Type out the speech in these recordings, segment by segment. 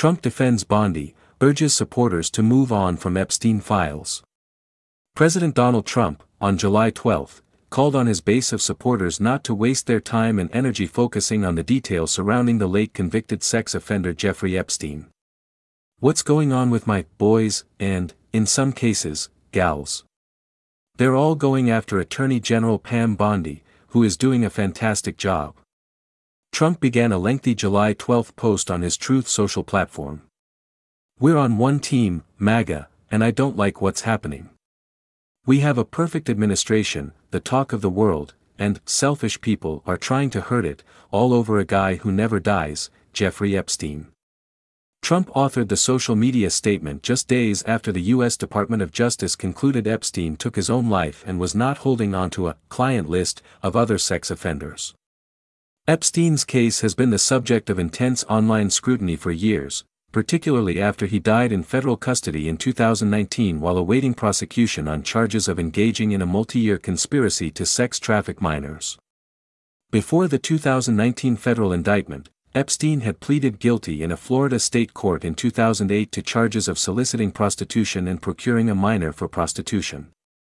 Trump defends Bondi, urges supporters to move on from Epstein files. President Donald Trump, on July 12, called on his base of supporters not to waste their time and energy focusing on the details surrounding the late convicted sex offender Jeffrey Epstein. "What's going on with my boys and, in some cases, gals? They're all going after Attorney General Pam Bondi, who is doing a fantastic job." Trump began a lengthy July 12 post on his Truth Social platform. "We're on one team, MAGA, and I don't like what's happening. We have a perfect administration, the talk of the world, and selfish people are trying to hurt it, all over a guy who never dies, Jeffrey Epstein." Trump authored the social media statement just days after the U.S. Department of Justice concluded Epstein took his own life and was not holding on to a client list of other sex offenders. Epstein's case has been the subject of intense online scrutiny for years, particularly after he died in federal custody in 2019 while awaiting prosecution on charges of engaging in a multi-year conspiracy to sex traffic minors. Before the 2019 federal indictment, Epstein had pleaded guilty in a Florida state court in 2008 to charges of soliciting prostitution and procuring a minor for prostitution.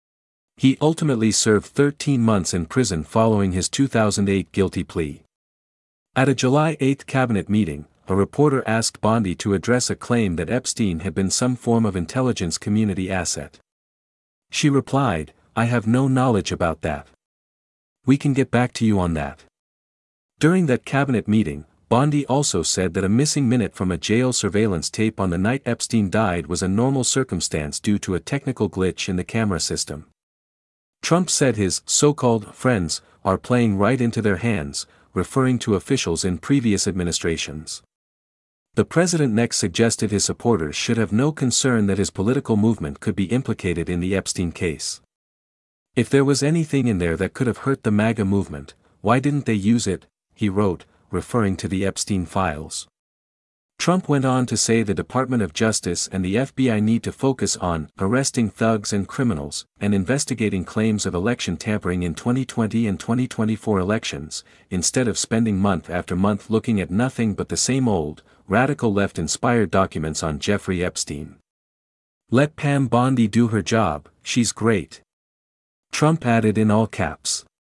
He ultimately served 13 months in prison following his 2008 guilty plea. At a July 8 cabinet meeting, a reporter asked Bondi to address a claim that Epstein had been some form of intelligence community asset. She replied, "I have no knowledge about that. We can get back to you on that." During that cabinet meeting, Bondi also said that a missing minute from a jail surveillance tape on the night Epstein died was a normal circumstance due to a technical glitch in the camera system. Trump said his so-called friends are playing right into their hands, referring to officials in previous administrations. The president next suggested his supporters should have no concern that his political movement could be implicated in the Epstein case. "If there was anything in there that could have hurt the MAGA movement, why didn't they use it?" he wrote, referring to the Epstein files. Trump went on to say the Department of Justice and the FBI need to focus on arresting thugs and criminals and investigating claims of election tampering in 2020 and 2024 elections, instead of spending month after month looking at nothing but the same old, radical left-inspired documents on Jeffrey Epstein. "Let Pam Bondi do her job, she's great," Trump added in all caps.